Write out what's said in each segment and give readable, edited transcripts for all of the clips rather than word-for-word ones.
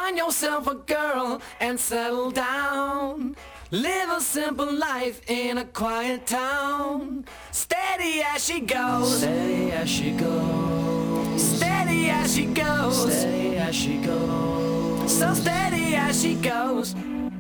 Find yourself a girl and settle down. Live a simple life in a quiet town. Steady as she goes, steady as she goes, steady as she goes, steady as she goes, so steady as she goes.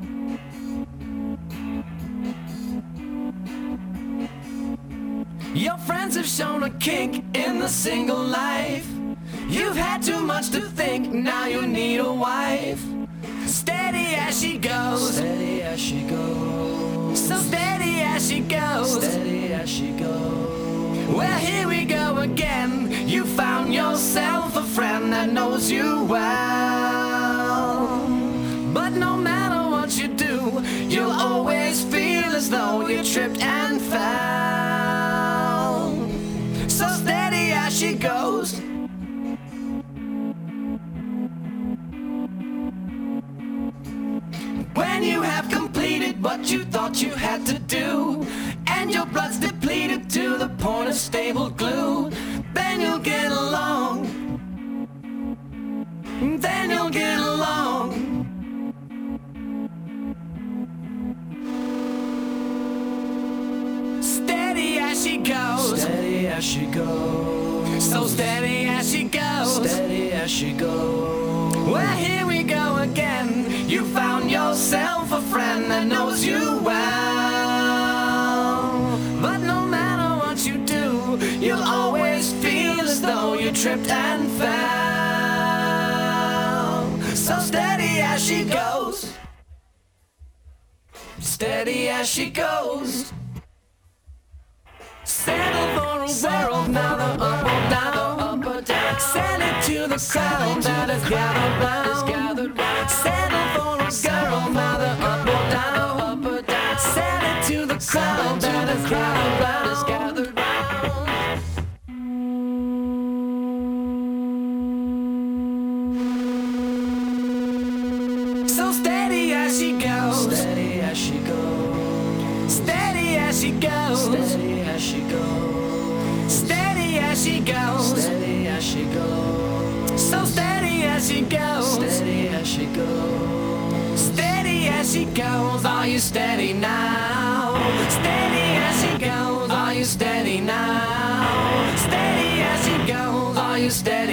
Your friends have shown a kink in the single life. You've had too much to think, now you need a wife. Steady as she goes, steady as she goes, so steady as she goes, steady as she goes. Well, here we go again. You found yourself a friend that knows you well. But no matter what you do, you'll always feel as though you tripped and fell. So steady as she goes. When you have completed what you thought you had to do, and your blood's depleted to the point of stable glue, then you'll get along. Then you'll get along. Steady as she goes, steady as she goes, so steady as she goes, steady as she goes. Well, here we go again. You found yourself a friend that knows you well. But no matter what you do, you'll always feel as though you tripped and fell. So steady as she goes, steady as she goes. Settle for a world, neither up or down. Send it to the crowd that is gathered round. Settle for a girl, neither up or down. Send it to the crowd that is gathered round. So steady as she goes, steady as she goes, steady as she goes, steady as she goes, steady as she goes, steady as she goes, so steady as she goes, steady as she goes, steady as she goes. Are you steady now? Steady as she goes. Are you steady now? Steady as she goes. Are you steady?